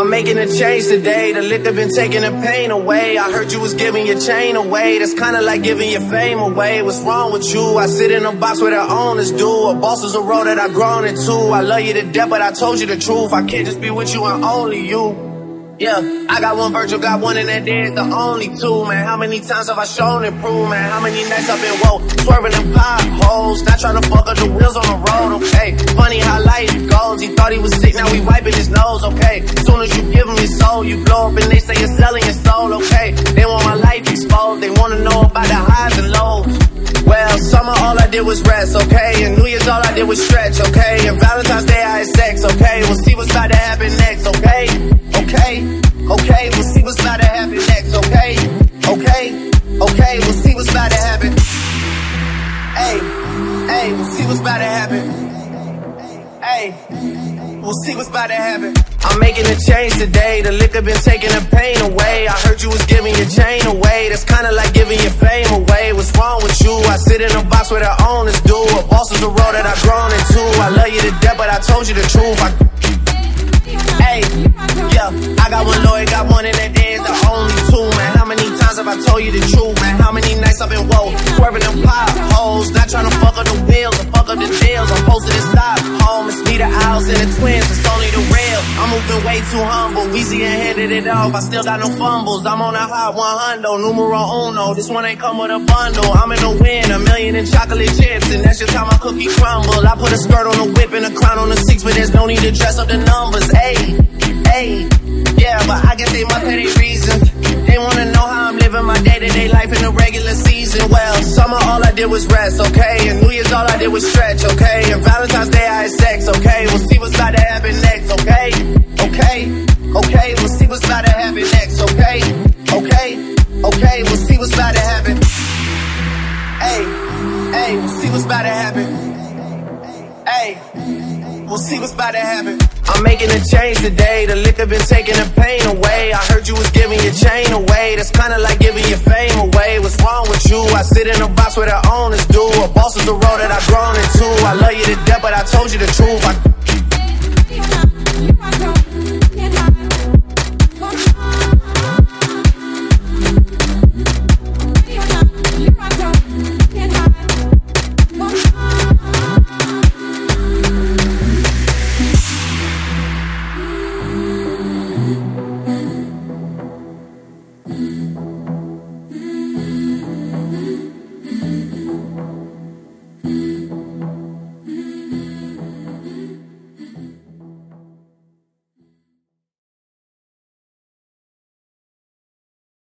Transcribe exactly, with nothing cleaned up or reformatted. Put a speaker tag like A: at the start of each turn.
A: I'm making a change today. The liquor been taking the pain away. I heard you was giving your chain away. That's kinda like giving your fame away. What's wrong with you? I sit in a box where the owners do. A boss is a role that I've grown into. I love you to death, but I told you the truth. I can't just be with you and only you. Yeah, I got one Virgil, got one, and that there's the only two, man. How many times have I shown and proved, man? How many nights I've been woke, swerving in potholes, not trying to fuck up the wheels on the road, okay? Funny how life goes, he thought he was sick, now he wiping his nose, okay? Soon as you give him your soul, you blow up and they say you're selling your soul, okay? They want my life exposed, they wanna know about the highs and lows. Well, summer all I did was rest, okay? And New Year's all I did was stretch, okay? And Valentine's Day I had sex, okay? We'll see what's about to happen next, okay? Okay, okay, we'll see what's about to happen next, okay? Okay, okay, we'll see what's about to happen. Hey, hey, we'll see what's about to happen. Hey, we'll see what's about to happen. I'm making a change today. The liquor been taking the pain away. I heard you was giving your chain away. That's kinda like giving your fame away. What's wrong with you? I sit in a box where the owners do. A boss is a role that I've grown into. I love you to death, but I told you the truth. I Hey, yeah, I got one lawyer, got one, and that there's the only two, man. How many times have I told you the truth, man? How many nights I've been woke, swerving them potholes, not trying to fuck up the wheels or fuck up the deals. I'm posted to stop home, it's me, the Owls, and the twins, it's only the real. I'm moving way too humble, Weezy and handed it off, I still got no fumbles. I'm on a hot one hundred, numero uno, this one ain't come with a bundle. I'm in the win, a million in chocolate chips, and that's just how my cookie crumble. I put a skirt on the whip and a crown on the six, but there's no need to dress up the numbers, ayy. Hey, yeah, but I guess they must have their reasons. They wanna know how I'm living my day-to-day life in the regular season. Well, summer all I did was rest, okay? And New Year's all I did was stretch, okay? And Valentine's Day I had sex, okay? We'll see what's about to happen next, okay? Okay, okay, we'll see what's about to happen next, okay? Okay, okay, we'll see what's about to happen. Hey, hey, we'll see what's about to happen. Hey, we'll see what's about to happen. I'm making a change today. The liquor been taking the pain away. I heard you was giving your chain away. That's kinda like giving your fame away. What's wrong with you? I sit in a box where the owners do. A boss is a role that I've grown into. I love you to death, but I told you the truth. I